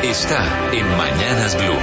está en Mañanas Blue.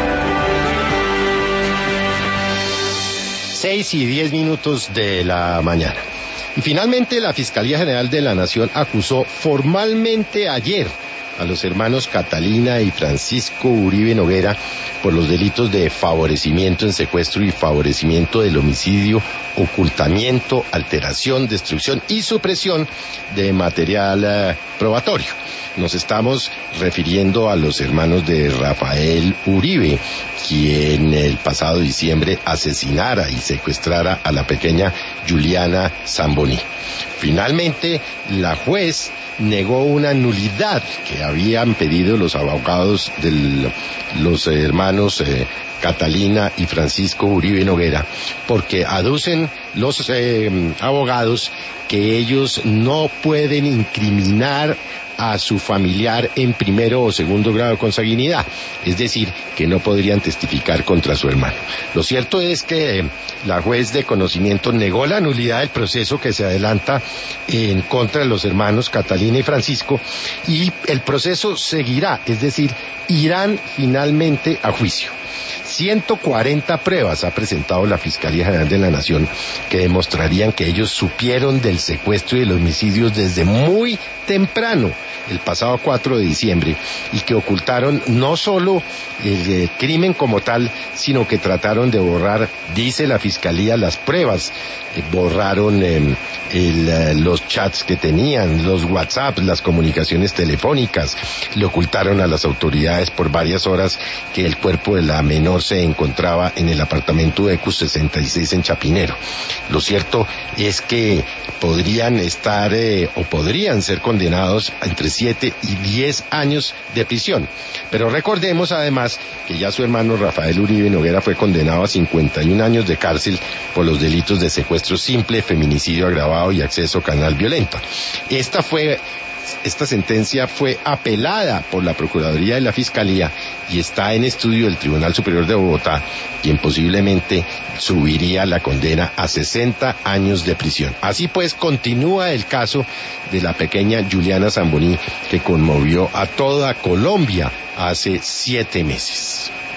6:10 de la mañana. Y finalmente la Fiscalía General de la Nación acusó formalmente ayer a los hermanos Catalina y Francisco Uribe Noguera por los delitos de favorecimiento en secuestro y favorecimiento del homicidio, ocultamiento, alteración, destrucción y supresión de material probatorio. Nos estamos refiriendo a los hermanos de Rafael Uribe, quien el pasado diciembre asesinara y secuestrara a la pequeña Juliana Zamboni. Finalmente, la juez negó una nulidad que habían pedido los abogados de los hermanos Catalina y Francisco Uribe Noguera, porque aducen los abogados que ellos no pueden incriminar a su familiar en primero o segundo grado de consanguinidad, es decir, que no podrían testificar contra su hermano. Lo cierto es que la juez de conocimiento negó la nulidad del proceso que se adelanta en contra de los hermanos Catalina y Francisco, y el proceso seguirá, es decir, irán finalmente a juicio. 140 pruebas ha presentado la Fiscalía General de la Nación que demostrarían que ellos supieron del secuestro y de los homicidios desde muy temprano, el pasado 4 de diciembre, y que ocultaron no solo el crimen como tal, sino que trataron de borrar, dice la Fiscalía, las pruebas. Borraron los chats que tenían, los WhatsApp, las comunicaciones telefónicas, le ocultaron a las autoridades por varias horas que el cuerpo de la menor se encontraba en el apartamento de ECU 66 en Chapinero. Lo cierto es que podrían estar o podrían ser condenados a entre 7 y 10 años de prisión. Pero recordemos además que ya su hermano Rafael Uribe Noguera fue condenado a 51 años de cárcel por los delitos de secuestro simple, feminicidio agravado y acceso carnal violento. Esta sentencia fue apelada por la Procuraduría de la Fiscalía y está en estudio del Tribunal Superior de Bogotá, quien posiblemente subiría la condena a 60 años de prisión. Así pues, continúa el caso de la pequeña Juliana Zamboni, que conmovió a toda Colombia hace 7 meses.